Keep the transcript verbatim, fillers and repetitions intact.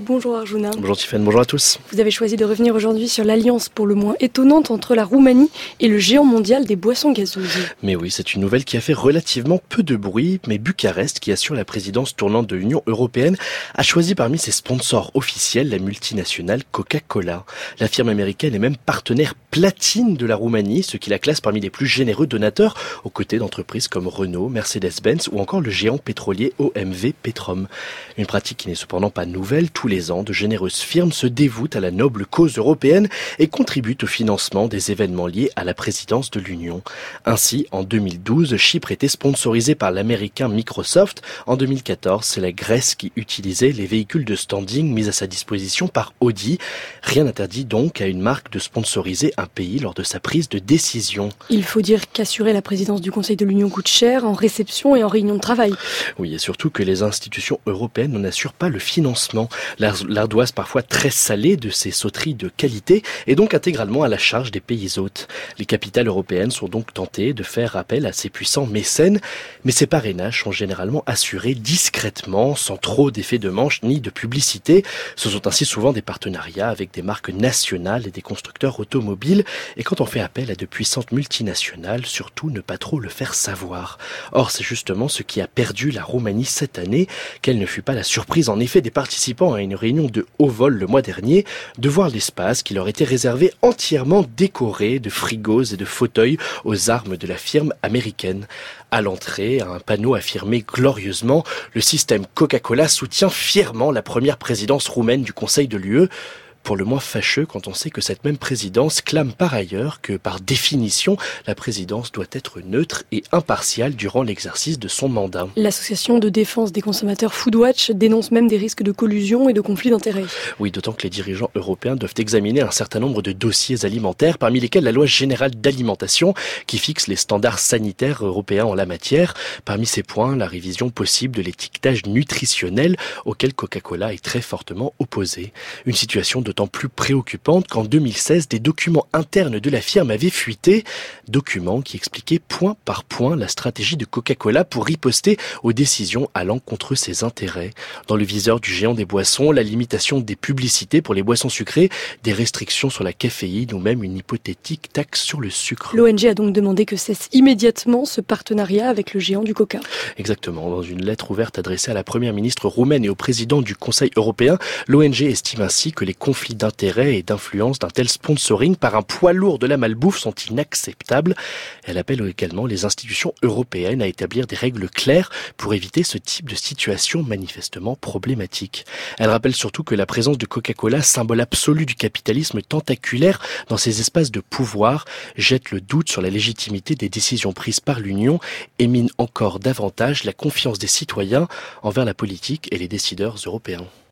bonjour Arjuna. Bonjour Tiffany, bonjour à tous. Vous avez choisi de revenir aujourd'hui sur l'alliance pour le moins étonnante entre la Roumanie et le géant mondial des boissons gazeuses. Mais oui, c'est une nouvelle qui a fait relativement peu de bruit, mais Bucarest, qui assure la présidence tournante de l'Union européenne, a choisi parmi ses sponsors officiels la multinationale Coca-Cola. La firme américaine est même partenaire platine de la Roumanie, ce qui la classe parmi les plus généreux donateurs, aux côtés d'entreprises comme Renault, Mercedes-Benz ou encore le géant pétrolier O M V Petrom. Une pratique qui n'est cependant pas nouvelle. Tous les ans, de généreuses firmes se dévouent à la noble cause européenne et contribuent au financement des événements liés à la présidence de l'Union. Ainsi, en deux mille douze, Chypre était sponsorisé par l'américain Microsoft. En deux mille quatorze, c'est la Grèce qui utilisait les véhicules de standing mis à sa disposition par Audi. Rien n'interdit donc à une marque de sponsoriser un pays lors de sa prise de décision. Il faut dire qu'assurer la présidence du Conseil de l'Union coûte cher en réception et en réunion de travail. Oui, et surtout que les institutions européennes n'en assurent pas le financement. L'ardoise parfois très salée de ces sauteries de qualité est donc intégralement à la charge des pays hôtes. Les capitales européennes sont donc tentées de faire appel à ces puissants mécènes, mais ces parrainages sont généralement assurés discrètement, sans trop d'effets de manche ni de publicité. Ce sont ainsi souvent des partenariats avec des marques nationales et des constructeurs automobiles, et quand on fait appel à de puissantes multinationales, surtout ne pas trop le faire savoir. Or, c'est justement ce qui a perdu la Roumanie cette année, quelle ne fut pas la surprise en effet des participants à une réunion de haut vol le mois dernier, de voir l'espace qui leur était réservé entièrement décoré de frigos et de fauteuils aux armes de la firme américaine. À l'entrée, un panneau affirmait glorieusement « Le système Coca-Cola soutient fièrement la première présidence roumaine du Conseil de l'U E ». Pour le moins fâcheux quand on sait que cette même présidence clame par ailleurs que, par définition, la présidence doit être neutre et impartiale durant l'exercice de son mandat. L'association de défense des consommateurs Foodwatch dénonce même des risques de collusion et de conflits d'intérêts. Oui, d'autant que les dirigeants européens doivent examiner un certain nombre de dossiers alimentaires, parmi lesquels la loi générale d'alimentation qui fixe les standards sanitaires européens en la matière. Parmi ces points, la révision possible de l'étiquetage nutritionnel auquel Coca-Cola est très fortement opposé. Une situation de D'autant plus préoccupante qu'en deux mille seize, des documents internes de la firme avaient fuité, documents qui expliquaient point par point la stratégie de Coca-Cola pour riposter aux décisions allant contre ses intérêts. Dans le viseur du géant des boissons, la limitation des publicités pour les boissons sucrées, des restrictions sur la caféine ou même une hypothétique taxe sur le sucre. L'O N G a donc demandé que cesse immédiatement ce partenariat avec le géant du Coca. Exactement. Dans une lettre ouverte adressée à la première ministre roumaine et au président du Conseil européen, l'O N G estime ainsi que les conflits d'intérêt et d'influence d'un tel sponsoring par un poids lourd de la malbouffe sont inacceptables. Elle appelle également les institutions européennes à établir des règles claires pour éviter ce type de situation manifestement problématique. Elle rappelle surtout que la présence de Coca-Cola, symbole absolu du capitalisme tentaculaire dans ces espaces de pouvoir, jette le doute sur la légitimité des décisions prises par l'Union et mine encore davantage la confiance des citoyens envers la politique et les décideurs européens.